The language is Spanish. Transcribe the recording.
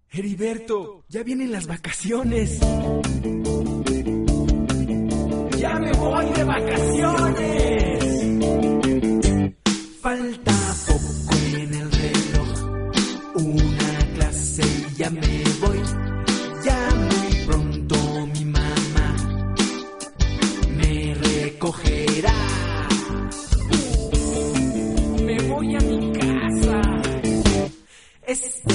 Heriberto, ya vienen las vacaciones. ¡Ya me voy de vacaciones! Falta poco en el reloj, una clase y ya me voy. Ya muy pronto mi mamá me recogerá. Me voy a mi casa.